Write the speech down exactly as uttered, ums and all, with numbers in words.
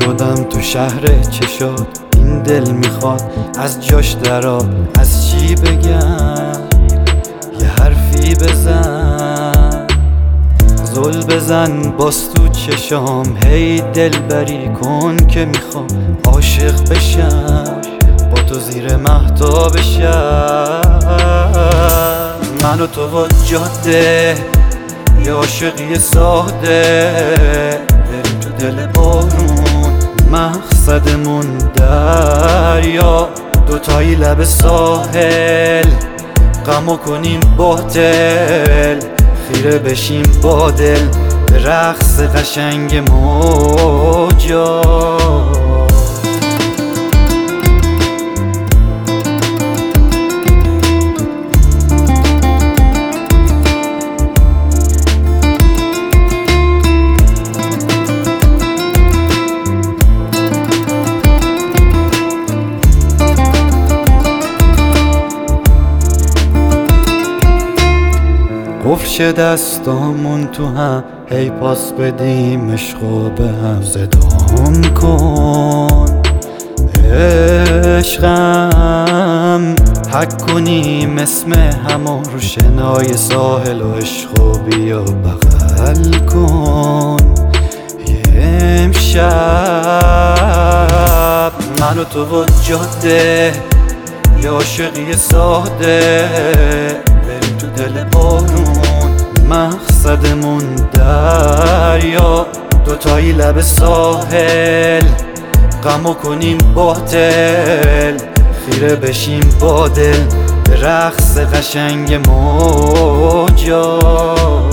شدم تو شهر چشات، این دل میخواد از جاش درآ. از چی بگم یه حرفی بزن، زل بزن باز تو چشام. هی دل بری کن که میخوام عاشق بشم، با تو زیر مهتاب بشم. من و تو و جاده یه عاشقی ساده، بریم تو دل بارون مقصدمون دریا. دوتایی لب ساحل غمو کنیم باطل، خیره بشیم با دل به رقص قشنگ موجا. قفل دستامون تو هم، هی پاس بدیم عشقو به هم. زدام کن عشقم، حک کنیم اسم همو رو شنای ساحل و عشقو بیا بغل کن. امشب من و تو و جاده یه عاشقی ساده، بریم تو دل بارون مقصدمون دریا. دوتایی لب ساحل غمو کنیم باطل، خیره بشیم با دل به رقص قشنگ موجا.